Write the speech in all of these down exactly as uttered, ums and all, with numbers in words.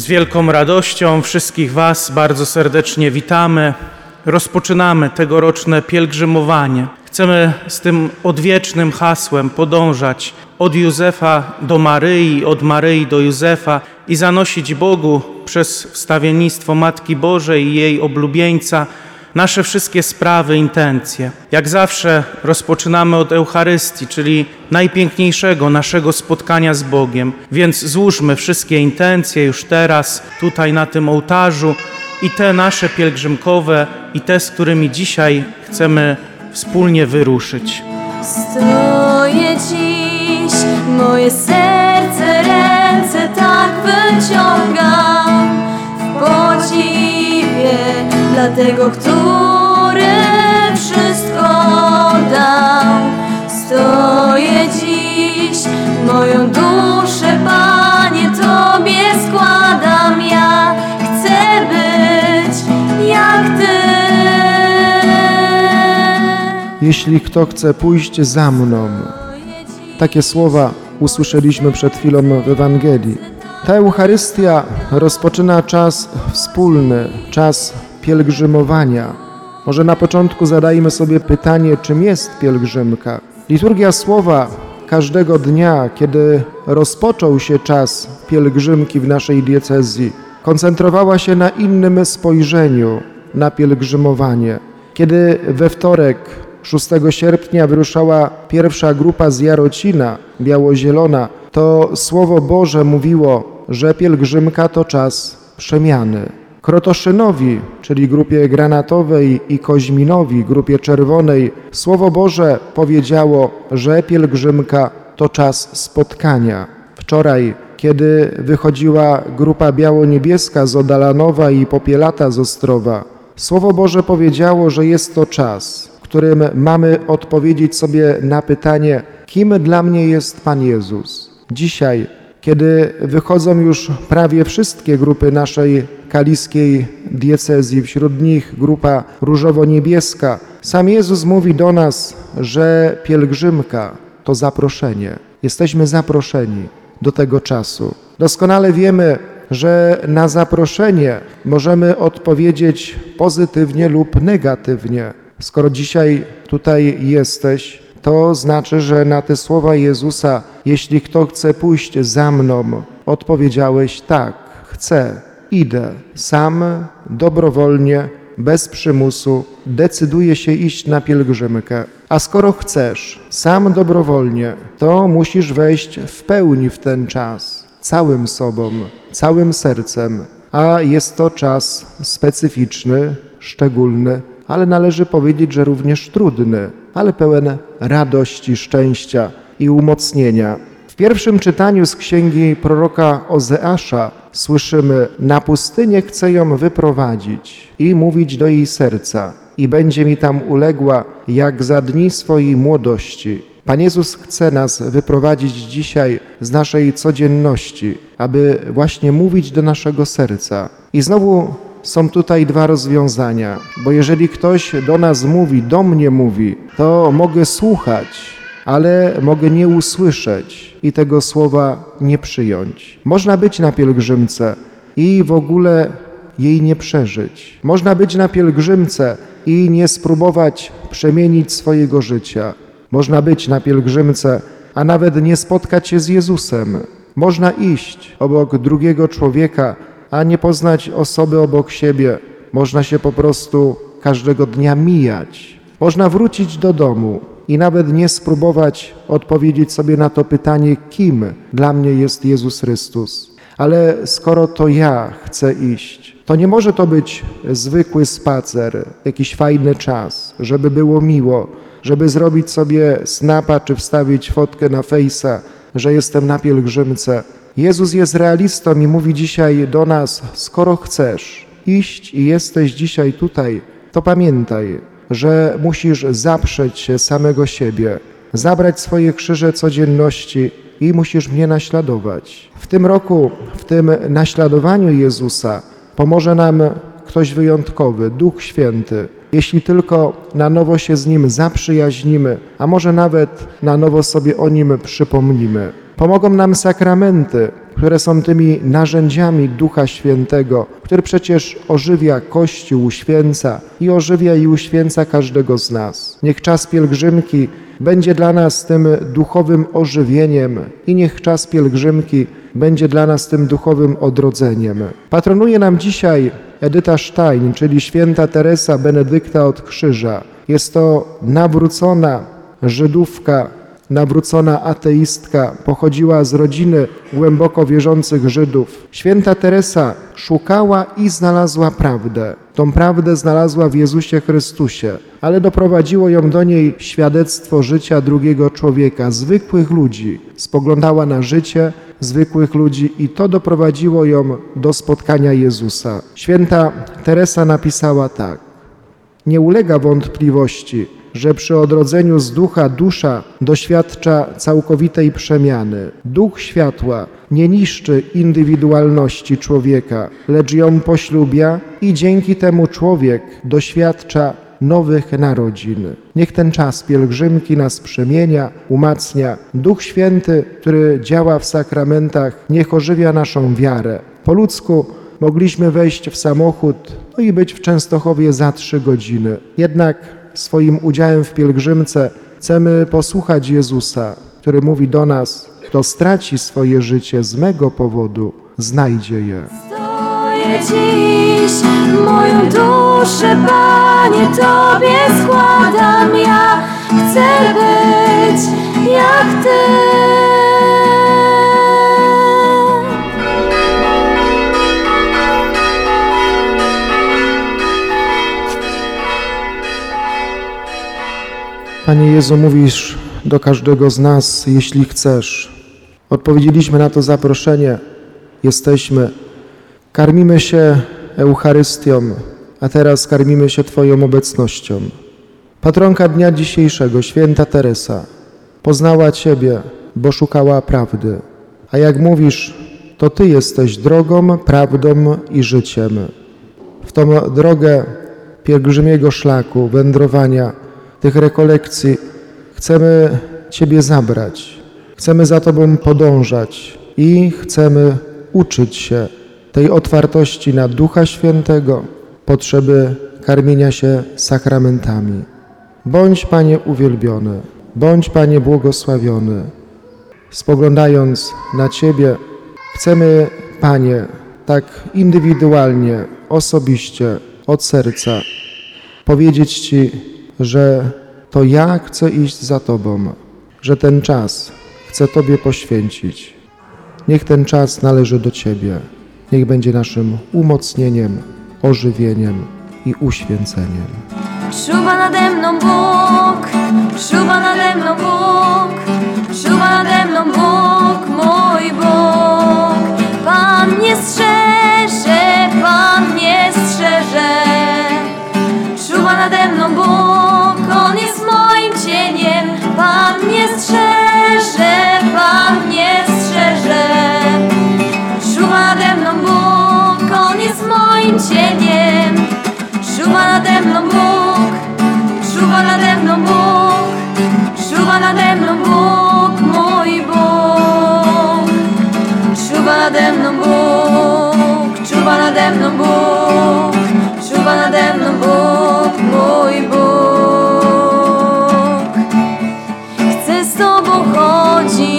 wielką radością wszystkich Was bardzo serdecznie witamy. Rozpoczynamy tegoroczne pielgrzymowanie. Chcemy z tym odwiecznym hasłem podążać od Józefa do Maryi, od Maryi do Józefa i zanosić Bogu przez wstawiennictwo Matki Bożej i jej oblubieńca nasze wszystkie sprawy, intencje. Jak zawsze rozpoczynamy od Eucharystii, czyli najpiękniejszego naszego spotkania z Bogiem. Więc złóżmy wszystkie intencje już teraz, tutaj na tym ołtarzu i te nasze pielgrzymkowe i te, z którymi dzisiaj chcemy wspólnie wyruszyć. Stoję dziś, moje serce, ręce tak wyciągam w podziwie dla tego, który wszystko dał. Stoję dziś, moją duszę, Panie, Tobie składam. Ja chcę być jak Ty. Jeśli kto chce pójść za mną. Takie słowa usłyszeliśmy przed chwilą w Ewangelii. Ta Eucharystia rozpoczyna czas wspólny, czas pielgrzymowania. Może na początku zadajmy sobie pytanie, czym jest pielgrzymka. Liturgia Słowa każdego dnia, kiedy rozpoczął się czas pielgrzymki w naszej diecezji, koncentrowała się na innym spojrzeniu na pielgrzymowanie. Kiedy we wtorek szóstego sierpnia wyruszała pierwsza grupa z Jarocina, biało-zielona, to Słowo Boże mówiło, że pielgrzymka to czas przemiany. Krotoszynowi, czyli grupie granatowej, i Koźminowi, grupie czerwonej, Słowo Boże powiedziało, że pielgrzymka to czas spotkania. Wczoraj, kiedy wychodziła grupa biało-niebieska z Odalanowa i Popielata z Ostrowa, Słowo Boże powiedziało, że jest to czas, w którym mamy odpowiedzieć sobie na pytanie, kim dla mnie jest Pan Jezus. Dzisiaj, kiedy wychodzą już prawie wszystkie grupy naszej kaliskiej diecezji, wśród nich grupa różowo-niebieska, sam Jezus mówi do nas, że pielgrzymka to zaproszenie. Jesteśmy zaproszeni do tego czasu. Doskonale wiemy, że na zaproszenie możemy odpowiedzieć pozytywnie lub negatywnie. Skoro dzisiaj tutaj jesteś, to znaczy, że na te słowa Jezusa, jeśli kto chce pójść za mną, odpowiedziałeś tak, chcę, idę, sam, dobrowolnie, bez przymusu, decyduję się iść na pielgrzymkę. A skoro chcesz, sam dobrowolnie, to musisz wejść w pełni w ten czas, całym sobą, całym sercem, a jest to czas specyficzny, szczególny, ale należy powiedzieć, że również trudny, ale pełen radości, szczęścia i umocnienia. W pierwszym czytaniu z księgi proroka Ozeasza słyszymy: na pustynię chcę ją wyprowadzić i mówić do jej serca, i będzie mi tam uległa jak za dni swojej młodości. Pan Jezus chce nas wyprowadzić dzisiaj z naszej codzienności, aby właśnie mówić do naszego serca. I znowu są tutaj dwa rozwiązania, bo jeżeli ktoś do nas mówi, do mnie mówi, to mogę słuchać, ale mogę nie usłyszeć i tego słowa nie przyjąć. Można być na pielgrzymce i w ogóle jej nie przeżyć. Można być na pielgrzymce i nie spróbować przemienić swojego życia. Można być na pielgrzymce, a nawet nie spotkać się z Jezusem. Można iść obok drugiego człowieka, a nie poznać osoby obok siebie. Można się po prostu każdego dnia mijać. Można wrócić do domu i nawet nie spróbować odpowiedzieć sobie na to pytanie, kim dla mnie jest Jezus Chrystus. Ale skoro to ja chcę iść, to nie może to być zwykły spacer, jakiś fajny czas, żeby było miło, żeby zrobić sobie snapa czy wstawić fotkę na fejsa, że jestem na pielgrzymce. Jezus jest realistą i mówi dzisiaj do nas, skoro chcesz iść i jesteś dzisiaj tutaj, to pamiętaj, że musisz zaprzeć się samego siebie, zabrać swoje krzyże codzienności i musisz mnie naśladować. W tym roku, w tym naśladowaniu Jezusa pomoże nam ktoś wyjątkowy, Duch Święty. Jeśli tylko na nowo się z Nim zaprzyjaźnimy, a może nawet na nowo sobie o Nim przypomnimy. Pomogą nam sakramenty, które są tymi narzędziami Ducha Świętego, który przecież ożywia Kościół, uświęca i ożywia i uświęca każdego z nas. Niech czas pielgrzymki będzie dla nas tym duchowym ożywieniem i niech czas pielgrzymki będzie dla nas tym duchowym odrodzeniem. Patronuje nam dzisiaj Edyta Stein, czyli święta Teresa Benedykta od Krzyża. Jest to nawrócona Żydówka, nawrócona ateistka, pochodziła z rodziny głęboko wierzących Żydów. Święta Teresa szukała i znalazła prawdę. Tą prawdę znalazła w Jezusie Chrystusie, ale doprowadziło ją do niej świadectwo życia drugiego człowieka, zwykłych ludzi. Spoglądała na życie zwykłych ludzi i to doprowadziło ją do spotkania Jezusa. Święta Teresa napisała tak: nie ulega wątpliwości, że przy odrodzeniu z ducha dusza doświadcza całkowitej przemiany. Duch światła nie niszczy indywidualności człowieka, lecz ją poślubia i dzięki temu człowiek doświadcza nowych narodzin. Niech ten czas pielgrzymki nas przemienia, umacnia. Duch Święty, który działa w sakramentach, niech ożywia naszą wiarę. Po ludzku mogliśmy wejść w samochód, no i być w Częstochowie za trzy godziny. Jednak swoim udziałem w pielgrzymce chcemy posłuchać Jezusa, który mówi do nas: kto straci swoje życie z mego powodu, znajdzie je. Stoję dziś, moją duszę, Panie, Tobie składam. Ja chcę być jak Ty. Panie Jezu, mówisz do każdego z nas: jeśli chcesz. Odpowiedzieliśmy na to zaproszenie, jesteśmy. Karmimy się Eucharystią, a teraz karmimy się Twoją obecnością. Patronka dnia dzisiejszego, święta Teresa, poznała Ciebie, bo szukała prawdy. A jak mówisz, to Ty jesteś drogą, prawdą i życiem. W tą drogę pielgrzymiego szlaku, wędrowania, tych rekolekcji chcemy Ciebie zabrać. Chcemy za Tobą podążać i chcemy uczyć się tej otwartości na Ducha Świętego, potrzeby karmienia się sakramentami. Bądź, Panie, uwielbiony, bądź, Panie, błogosławiony. Spoglądając na Ciebie, chcemy, Panie, tak indywidualnie, osobiście, od serca powiedzieć Ci, że to ja chcę iść za Tobą, że ten czas chcę Tobie poświęcić. Niech ten czas należy do Ciebie. Niech będzie naszym umocnieniem, ożywieniem i uświęceniem. Czuwa nade mną Bóg, czuwa nade mną Bóg, czuwa nade mną Bóg, mój Bóg. Pan mnie strzeże, Pan mnie strzeże. Czuwa nade mną Bóg, On jest moim cieniem. Pan mnie strzeże, Pan mnie strzeże. Czuwa nade mną Bóg, On jest moim cieniem. Czuwa nade mną Bóg, czuwa nade mną Bóg, czuwa nade mną Bóg, mój Bóg. Czuwa nade mną Bóg, czuwa nade mną Bóg, czuwa nade mną Bóg, mój Bóg. Chcę z Tobą chodzić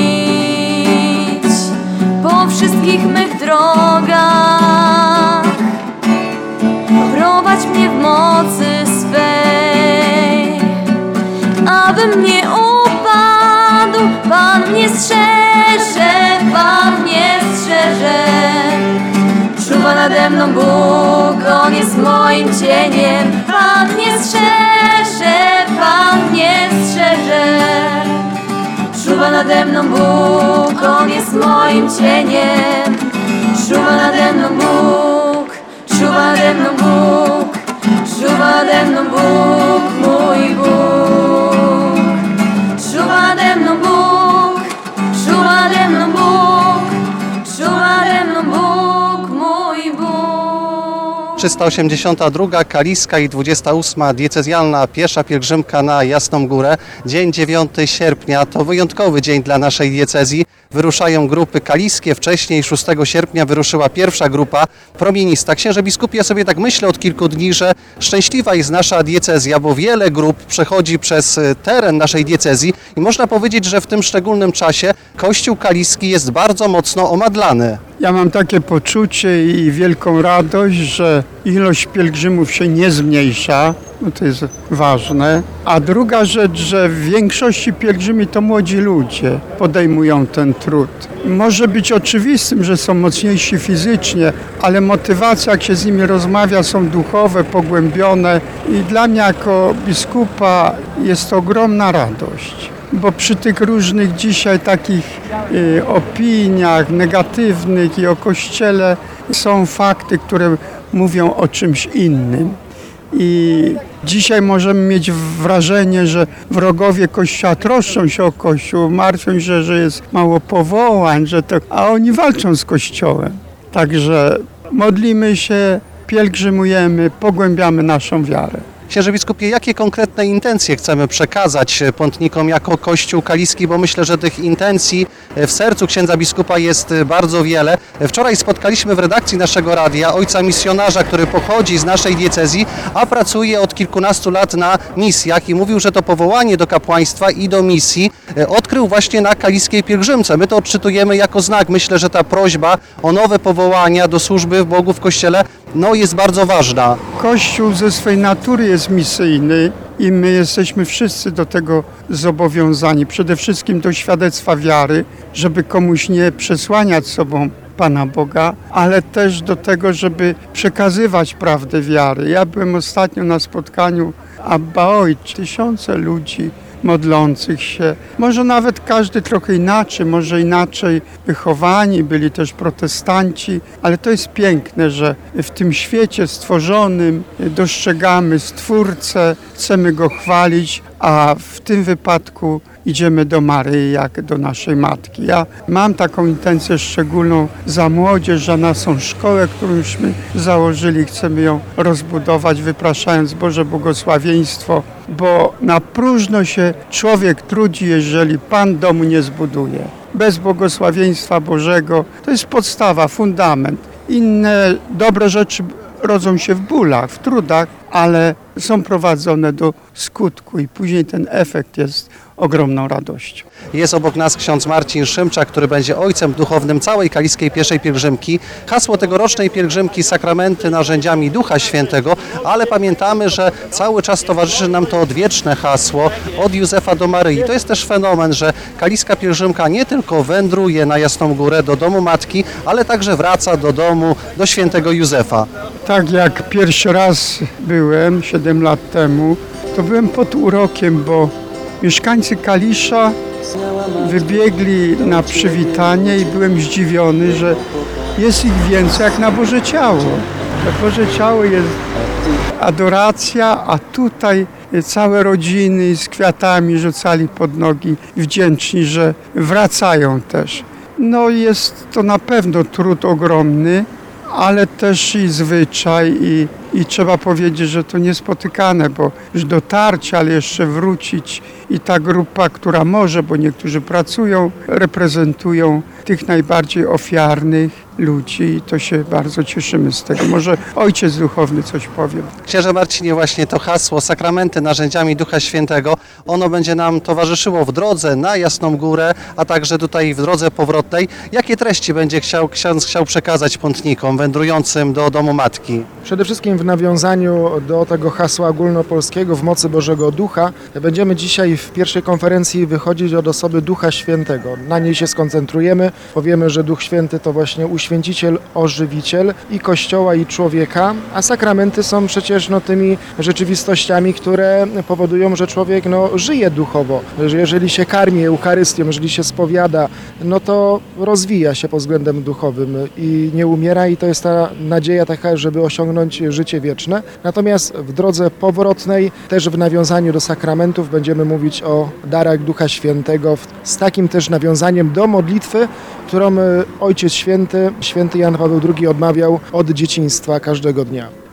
po wszystkich mych drogach, prowadź mnie w mocy swej, abym nie upadł. Pan mnie strzeże, Pan mnie strzeże. Czuwa nade mną Bóg, On jest moim cieniem. Pan mnie strzeże, Pan mnie strzeże. Czuwa nade mną Bóg, On jest moim cieniem. Czuwa nade mną Bóg, czuwa nade mną Bóg, czuwa nade mną Bóg, mój Bóg. Czuwa nade mną Bóg, czuwa nade mną Bóg, czuwa nade mną Bóg, mój Bóg. trzysta osiemdziesiąta druga kaliska i dwudziesta ósma diecezjalna piesza pielgrzymka na Jasną Górę. Dzień dziewiątego sierpnia to wyjątkowy dzień dla naszej diecezji. Wyruszają grupy kaliskie. Wcześniej szóstego sierpnia wyruszyła pierwsza grupa promienista. Księże biskupi, ja sobie tak myślę od kilku dni, że szczęśliwa jest nasza diecezja, bo wiele grup przechodzi przez teren naszej diecezji i można powiedzieć, że w tym szczególnym czasie Kościół kaliski jest bardzo mocno omadlany. Ja mam takie poczucie i wielką radość, że ilość pielgrzymów się nie zmniejsza, no to jest ważne. A druga rzecz, że w większości pielgrzymi to młodzi ludzie podejmują ten trud. Może być oczywistym, że są mocniejsi fizycznie, ale motywacje, jak się z nimi rozmawia, są duchowe, pogłębione i dla mnie jako biskupa jest to ogromna radość. Bo przy tych różnych dzisiaj takich y, opiniach negatywnych i o Kościele są fakty, które mówią o czymś innym. I dzisiaj możemy mieć wrażenie, że wrogowie Kościoła troszczą się o Kościół, martwią się, że jest mało powołań, że to, a oni walczą z Kościołem. Także modlimy się, pielgrzymujemy, pogłębiamy naszą wiarę. Księże biskupie, jakie konkretne intencje chcemy przekazać pątnikom jako Kościół kaliski, bo myślę, że tych intencji w sercu księdza biskupa jest bardzo wiele. Wczoraj spotkaliśmy w redakcji naszego radia ojca misjonarza, który pochodzi z naszej diecezji, a pracuje od kilkunastu lat na misjach i mówił, że to powołanie do kapłaństwa i do misji odkrył właśnie na kaliskiej pielgrzymce. My to odczytujemy jako znak. Myślę, że ta prośba o nowe powołania do służby w Bogu w Kościele no, jest bardzo ważna. Kościół ze swej natury jest misyjny i my jesteśmy wszyscy do tego zobowiązani. Przede wszystkim do świadectwa wiary, żeby komuś nie przesłaniać sobą Pana Boga, ale też do tego, żeby przekazywać prawdę wiary. Ja byłem ostatnio na spotkaniu Abba Ojcze, tysiące ludzi modlących się. Może nawet każdy trochę inaczej, może inaczej wychowani, byli też protestanci, ale to jest piękne, że w tym świecie stworzonym dostrzegamy Stwórcę, chcemy Go chwalić, a w tym wypadku idziemy do Maryi jak do naszej Matki. Ja mam taką intencję szczególną za młodzież, za naszą szkołę, którą jużśmy założyli. Chcemy ją rozbudować, wypraszając Boże błogosławieństwo, bo na próżno się człowiek trudzi, jeżeli Pan domu nie zbuduje. Bez błogosławieństwa Bożego to jest podstawa, fundament. Inne dobre rzeczy rodzą się w bólach, w trudach, ale są prowadzone do skutku i później ten efekt jest ogromną radością. Jest obok nas ksiądz Marcin Szymczak, który będzie ojcem duchownym całej kaliskiej pieszej pielgrzymki. Hasło tegorocznej pielgrzymki: sakramenty narzędziami Ducha Świętego, ale pamiętamy, że cały czas towarzyszy nam to odwieczne hasło od Józefa do Maryi. To jest też fenomen, że kaliska pielgrzymka nie tylko wędruje na Jasną Górę do domu Matki, ale także wraca do domu, do świętego Józefa. Tak jak pierwszy raz byłem, siedem lat temu, to byłem pod urokiem, bo mieszkańcy Kalisza wybiegli na przywitanie i byłem zdziwiony, że jest ich więcej jak na Boże Ciało. Na Boże Ciało jest adoracja, a tutaj całe rodziny z kwiatami rzucali pod nogi, wdzięczni, że wracają też. No jest to na pewno trud ogromny, ale też i zwyczaj i, i trzeba powiedzieć, że to niespotykane, bo już dotarcie, ale jeszcze wrócić i ta grupa, która może, bo niektórzy pracują, reprezentują tych najbardziej ofiarnych ludzi i to się bardzo cieszymy z tego. Może ojciec duchowny coś powie. Księże Marcinie, właśnie to hasło sakramenty narzędziami Ducha Świętego, ono będzie nam towarzyszyło w drodze na Jasną Górę, a także tutaj w drodze powrotnej. Jakie treści będzie chciał, ksiądz chciał przekazać pątnikom wędrującym do domu Matki? Przede wszystkim w nawiązaniu do tego hasła ogólnopolskiego w mocy Bożego Ducha będziemy dzisiaj w pierwszej konferencji wychodzić od osoby Ducha Świętego. Na niej się skoncentrujemy. Powiemy, że Duch Święty to właśnie uświęciciel, ożywiciel i Kościoła, i człowieka, a sakramenty są przecież no, tymi rzeczywistościami, które powodują, że człowiek no, żyje duchowo. Że jeżeli się karmi Eucharystią, jeżeli się spowiada, no to rozwija się pod względem duchowym i nie umiera, i to jest ta nadzieja taka, żeby osiągnąć życie wieczne. Natomiast w drodze powrotnej, też w nawiązaniu do sakramentów, będziemy mówić o darach Ducha Świętego, z takim też nawiązaniem do modlitwy, którą Ojciec Święty, święty Jan Paweł drugi odmawiał od dzieciństwa każdego dnia.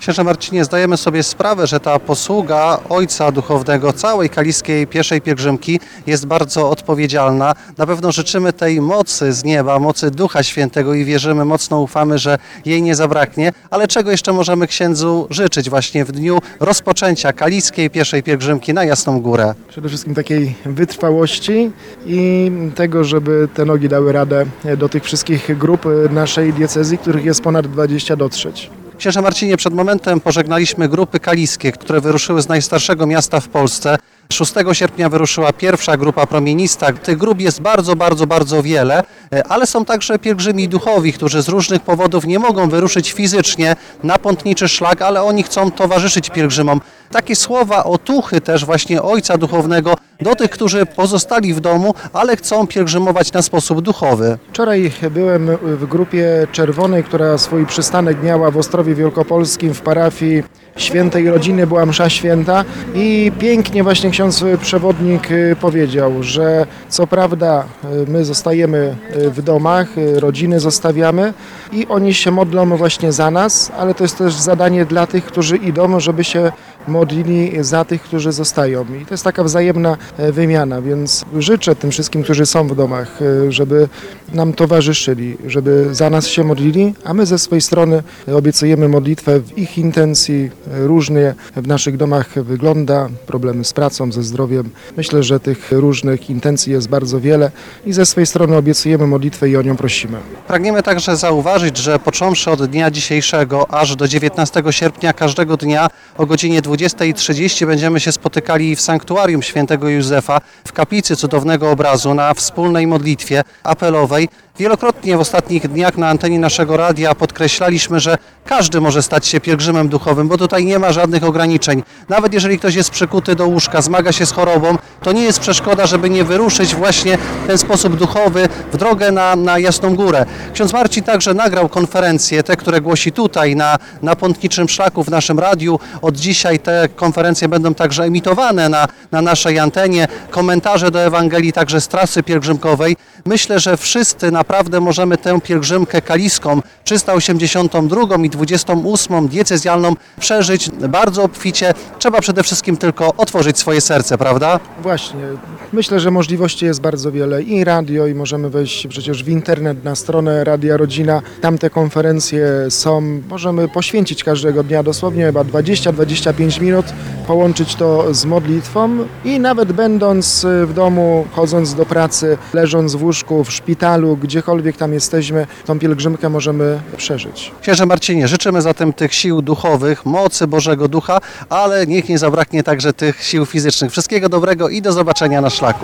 Księże Marcinie, zdajemy sobie sprawę, że ta posługa Ojca Duchownego całej kaliskiej pieszej pielgrzymki jest bardzo odpowiedzialna. Na pewno życzymy tej mocy z nieba, mocy Ducha Świętego i wierzymy, mocno ufamy, że jej nie zabraknie. Ale czego jeszcze możemy księdzu życzyć właśnie w dniu rozpoczęcia kaliskiej pieszej pielgrzymki na Jasną Górę? Przede wszystkim takiej wytrwałości i tego, żeby te nogi dały radę do tych wszystkich grup naszej diecezji, których jest ponad dwadzieścia, dotrzeć. Księże Marcinie, przed momentem pożegnaliśmy grupy kaliskie, które wyruszyły z najstarszego miasta w Polsce. szóstego sierpnia wyruszyła pierwsza grupa promienista. Tych grup jest bardzo, bardzo, bardzo wiele, ale są także pielgrzymi duchowi, którzy z różnych powodów nie mogą wyruszyć fizycznie na pątniczy szlak, ale oni chcą towarzyszyć pielgrzymom. Takie słowa otuchy też właśnie Ojca Duchownego do tych, którzy pozostali w domu, ale chcą pielgrzymować na sposób duchowy. Wczoraj byłem w grupie czerwonej, która swój przystanek miała w Ostrowie Wielkopolskim w parafii Świętej Rodziny, była msza święta i pięknie właśnie ksiądz przewodnik powiedział, że co prawda my zostajemy w domach, rodziny zostawiamy i oni się modlą właśnie za nas, ale to jest też zadanie dla tych, którzy idą, żeby się modlili za tych, którzy zostają. I to jest taka wzajemna wymiana, więc życzę tym wszystkim, którzy są w domach, żeby nam towarzyszyli, żeby za nas się modlili, a my ze swojej strony obiecujemy modlitwę w ich intencji. Różnie w naszych domach wygląda, problemy z pracą, ze zdrowiem. Myślę, że tych różnych intencji jest bardzo wiele i ze swojej strony obiecujemy modlitwę i o nią prosimy. Pragniemy także zauważyć, że począwszy od dnia dzisiejszego aż do dziewiętnastego sierpnia każdego dnia o godzinie dwudziestej trzydzieści będziemy się spotykali w sanktuarium świętego Józefa w kaplicy Cudownego Obrazu na wspólnej modlitwie apelowej. Wielokrotnie w ostatnich dniach na antenie naszego radia podkreślaliśmy, że każdy może stać się pielgrzymem duchowym, bo tutaj nie ma żadnych ograniczeń. Nawet jeżeli ktoś jest przykuty do łóżka, zmaga się z chorobą, to nie jest przeszkoda, żeby nie wyruszyć właśnie w ten sposób duchowy w drogę na, na Jasną Górę. Ksiądz Marcin także nagrał konferencje, te, które głosi tutaj na, na Pątniczym Szlaku w naszym radiu. Od dzisiaj te konferencje będą także emitowane na, na naszej antenie. Komentarze do Ewangelii także z trasy pielgrzymkowej. Myślę, że wszyscy naprawdę możemy tę pielgrzymkę kaliską trzysta osiemdziesiątą drugą i dwudziestą ósmą diecezjalną przeżyć bardzo obficie. Trzeba przede wszystkim tylko otworzyć swoje serce, prawda? Właśnie. Myślę, że możliwości jest bardzo wiele i radio, i możemy wejść przecież w internet na stronę Radia Rodzina. Tam te konferencje są. Możemy poświęcić każdego dnia dosłownie chyba dwadzieścia do dwudziestu pięciu minut, połączyć to z modlitwą i nawet będąc w domu, chodząc do pracy, leżąc w łóżku, w szpitalu, gdziekolwiek tam jesteśmy, tą pielgrzymkę możemy przeżyć. Księże Marcinie, życzymy zatem tych sił duchowych, mocy Bożego Ducha, ale niech nie zabraknie także tych sił fizycznych. Wszystkiego dobrego i do zobaczenia na szlaku.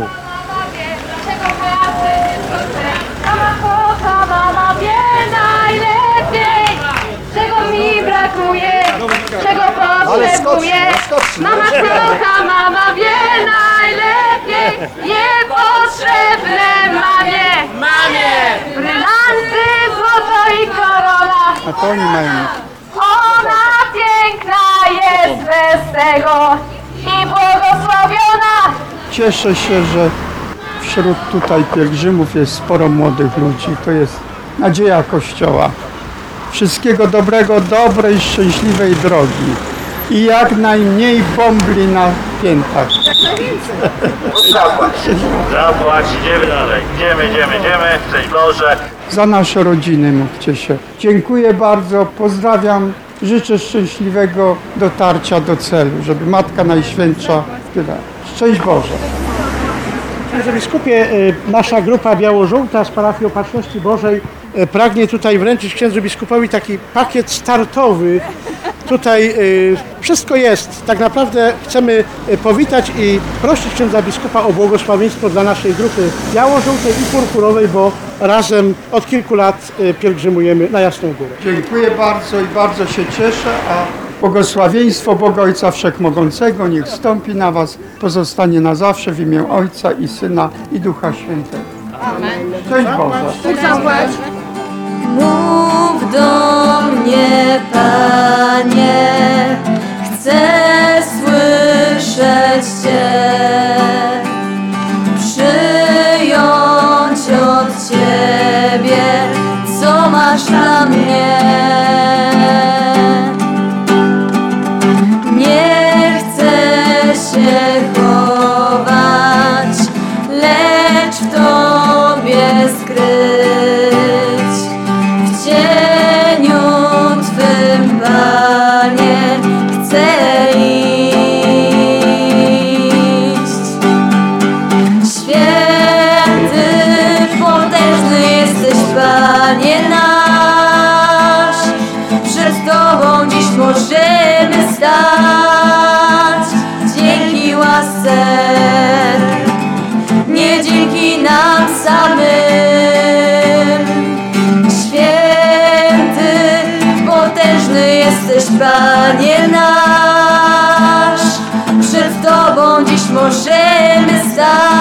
Mama wie najlepiej, czego mi brakuje, czego potrzebuję. Mama kocha, mama wie najlepiej, niepotrzebne mamie. Mamie! Brylanty, złoto i korona. A to oni mają. Ona piękna jest bez tego i błogosławiona. Cieszę się, że wśród tutaj pielgrzymów jest sporo młodych ludzi. To jest nadzieja Kościoła. Wszystkiego dobrego, dobrej, szczęśliwej drogi. I jak najmniej bombli na piętach. Zapłać. Zapłać, idziemy dalej. Idziemy, idziemy, idziemy. Szczęść Boże. Za nasze rodziny módlcie się. Dziękuję bardzo, pozdrawiam. Życzę szczęśliwego dotarcia do celu, żeby Matka Najświętsza tyle. Szczęść Boże. Księże biskupie, nasza grupa biało-żółta z parafii Opatrzności Bożej pragnie tutaj wręczyć księdzu biskupowi taki pakiet startowy. Tutaj wszystko jest. Tak naprawdę chcemy powitać i prosić księdza biskupa o błogosławieństwo dla naszej grupy biało-żółtej i purpurowej, bo razem od kilku lat pielgrzymujemy na Jasną Górę. Dziękuję bardzo i bardzo się cieszę, a błogosławieństwo Boga Ojca Wszechmogącego niech stąpi na was, pozostanie na zawsze w imię Ojca i Syna i Ducha Świętego. Amen. Cześć Boże. Mów do mnie, Panie, chcę słyszeć Cię, przyjąć od Ciebie, co masz dla mnie. Tobą dziś możemy stać. Dzięki łasce, nie dzięki nam samym. Święty, potężny jesteś, Panie nasz. Przed Tobą dziś możemy stać.